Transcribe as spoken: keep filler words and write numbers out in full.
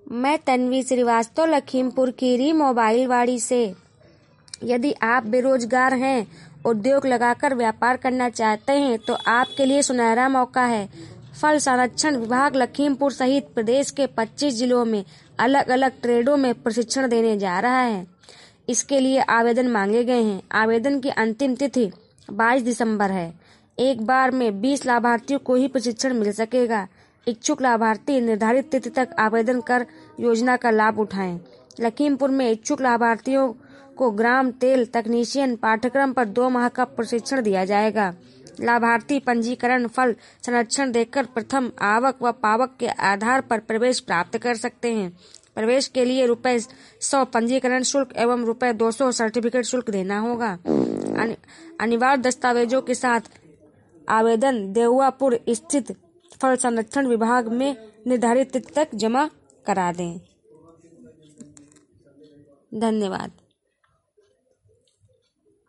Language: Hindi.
मैं तन्वी श्रीवास्तव लखीमपुर खीरी मोबाइल वाड़ी से। यदि आप बेरोजगार हैं, उद्योग लगाकर व्यापार करना चाहते हैं तो आपके लिए सुनहरा मौका है। फल संरक्षण विभाग लखीमपुर सहित प्रदेश के पच्चीस जिलों में अलग अलग ट्रेडों में प्रशिक्षण देने जा रहा है। इसके लिए आवेदन मांगे गए हैं। आवेदन की अंतिम तिथि बाईस दिसंबर है। एक बार में बीस लाभार्थियों को ही प्रशिक्षण मिल सकेगा। इच्छुक लाभार्थी निर्धारित तिथि तक आवेदन कर योजना का लाभ उठाएं। लखीमपुर में इच्छुक लाभार्थियों को ग्राम तेल तकनीशियन पाठ्यक्रम पर दो माह का प्रशिक्षण दिया जाएगा। लाभार्थी पंजीकरण फल संरक्षण देकर प्रथम आवक व पावक के आधार पर प्रवेश प्राप्त कर सकते हैं। प्रवेश के लिए रुपए सौ पंजीकरण शुल्क एवं रुपए दो सौ सर्टिफिकेट शुल्क देना होगा। अनिवार्य दस्तावेजों के साथ आवेदन देउआपुर स्थित फल संरक्षण विभाग में निर्धारित तिथि तक जमा करा दें। धन्यवाद।